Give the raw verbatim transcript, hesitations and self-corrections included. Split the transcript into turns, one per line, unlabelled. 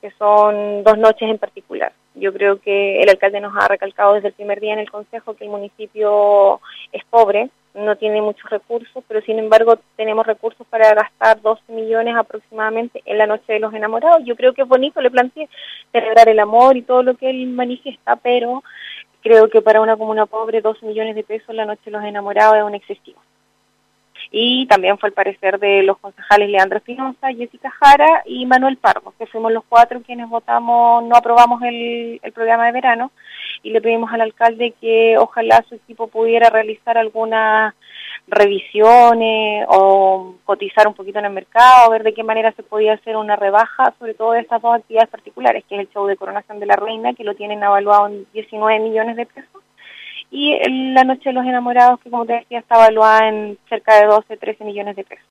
que son dos noches en particular. Yo creo que el alcalde nos ha recalcado desde el primer día en el Consejo que el municipio es pobre, no tiene muchos recursos, pero sin embargo tenemos recursos para gastar doce millones aproximadamente en la Noche de los Enamorados. Yo creo que es bonito, le planteé celebrar el amor y todo lo que él manifiesta, pero creo que para una comuna pobre doce millones de pesos en la Noche de los Enamorados es un excesivo. Y también fue el parecer de los concejales Leandro Espinosa, Jessica Jara y Manuel Pardo, que fuimos los cuatro quienes votamos, no aprobamos el, el programa de verano, y le pedimos al alcalde que ojalá su equipo pudiera realizar algunas revisiones o cotizar un poquito en el mercado, ver de qué manera se podía hacer una rebaja, sobre todo de estas dos actividades particulares, que es el show de Coronación de la Reina, que lo tienen evaluado en diecinueve millones de pesos, y la Noche de los Enamorados, que como te decía está evaluada en cerca de doce, trece millones de pesos.